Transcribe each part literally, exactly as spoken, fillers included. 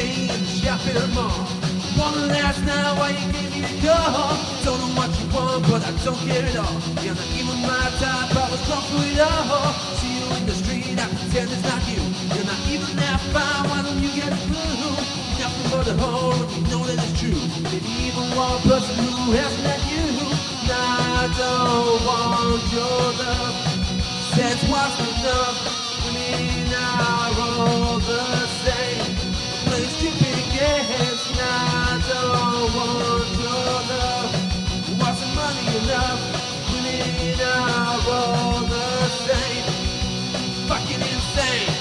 day in the shopping mall. Wanna last night why you gave me a call. Don't know what you want, but I don't care at all. You're not even my type, I was drunk through it all. See you in the street, I pretend it's not you. You're not even that fine, why don't you get a clue? Nothing but a hole, and you know that it's true. Maybe even one person who hasn't had you. Nah, I don't want your love. Sex was enough. Women are all the same. Play stupid games. Nah, I don't want your love. Wasn't money enough? Women are all the same. Fucking insane.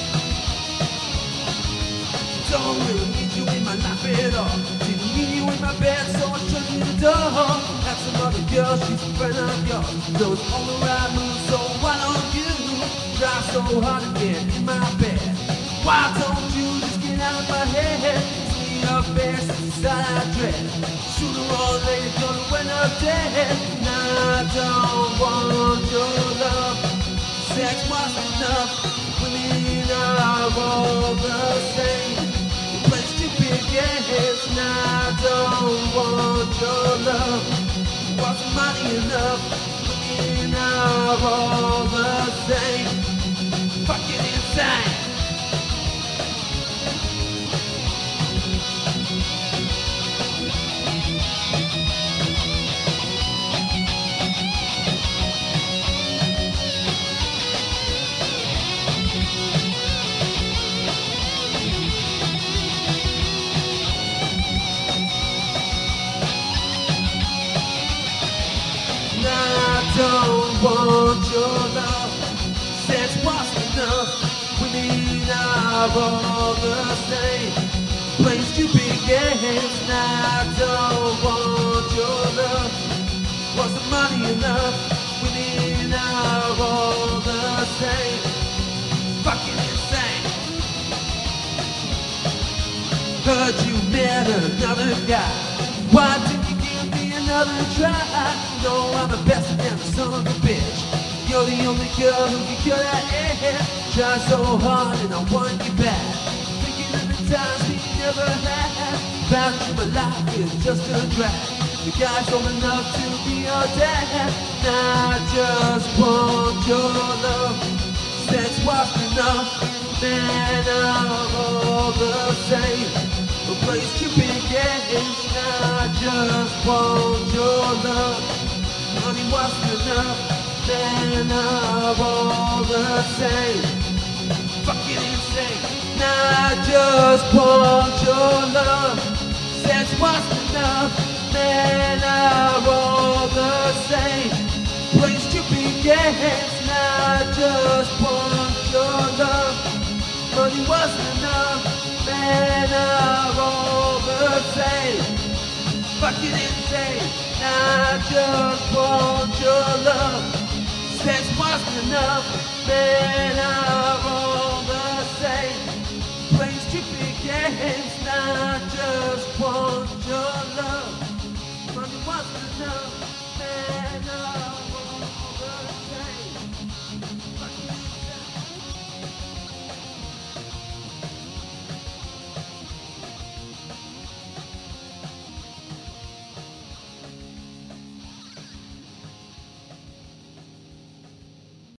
Don't really need you in my life at all. Didn't need you in my bed, so I shut you the door. Had some other girl, she's a friend of yours. Knows all the right moves, so why don't you try so hard to get in my bed? Why don't you just get out of my head? See your face inside I dread. Sooner or later gonna win up dead. Nah, I don't want your love. Sex was enough. Women are all the same. Play stupid games. Nah, I don't want your love. Wasn't money enough? Women are all the same. Fucking insane. Don't want your love. Sex was enough. Women are all the same. Play stupid games. Now I don't want your love. Wasn't money enough? Women are all the same. Fucking insane. Heard you met another guy. Why didn't you give me another try? No, I'm the best and the son of a bitch. You're the only girl who can cure that air. Try so hard and I want you back. Thinking of the times we never had. Found you, my life is just a drag. The guy's old enough to be your dad. Now I just want your love. Sex was enough. Men are all the same. We'll play stupid games. Now I just want your love. Money wasn't enough. Men are all the same. Fucking insane. Now I just want your love. Sex wasn't enough. Men are all the same. Play stupid games. Now I just want your love. Money wasn't enough. Men are all the same. Fucking insane. Now I just want your love. Sex wasn't enough. Men are all the same. Play stupid games. Now I just want your love. Money wasn't enough.